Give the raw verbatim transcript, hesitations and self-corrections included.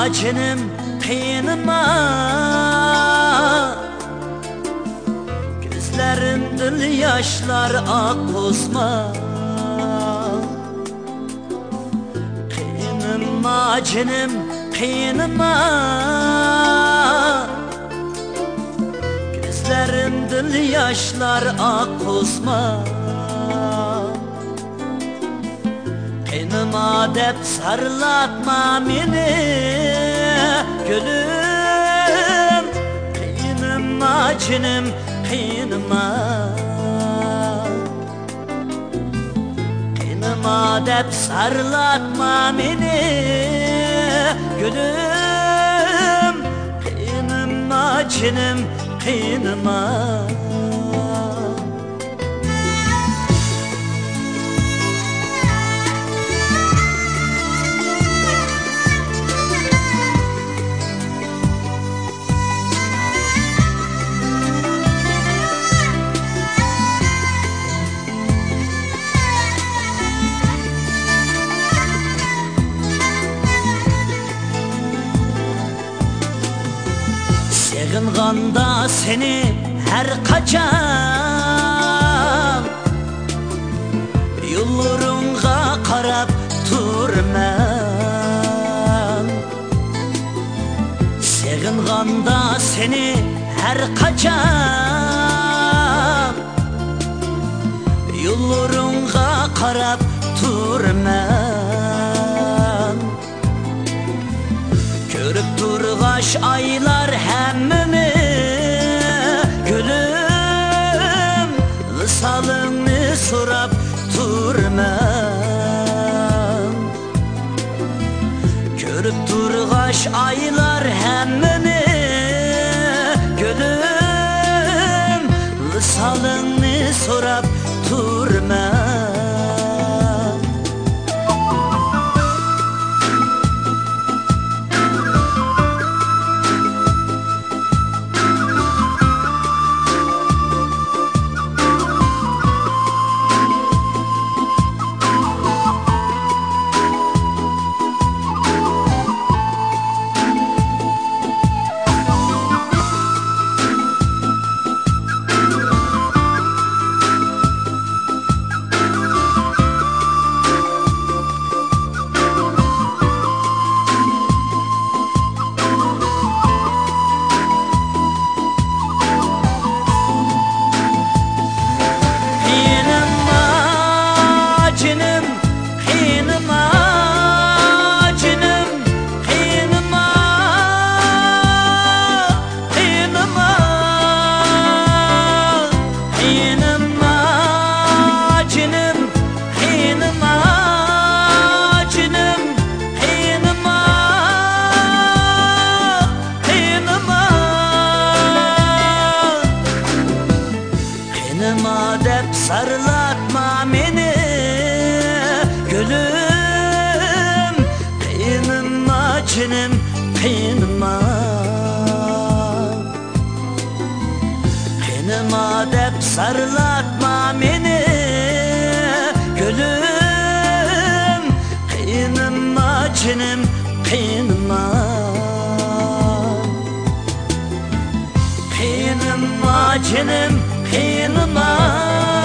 canım kıyınma, gözlerinden yaşlar akmazma. Kıyınma canım kıyınma, gözlerinden yaşlar akmazma. Kıyınma dep sarlatma beni gülüm, kıyınma canım kıyınma. Kıyınma dep sarlatma beni gülüm, kıyınma canım kıyınma. Sığınganda seni her kaçan, yollarınğa qarab durman. Sığınganda seni her kaçan, yollarınğa qarab durman. Görüp durgaş aylar hemmini gülüm, visalını sorap durman. Görüp durgaş aylar hemmini gülüm, visalını sorap durman. Kıyınma dep sarlatma beni gülüm, kıyınma canım kıyınma. Kıyınma dep sarlatma beni gülüm, kıyınma canım kıyınma. Kıyınma canım kıyınma.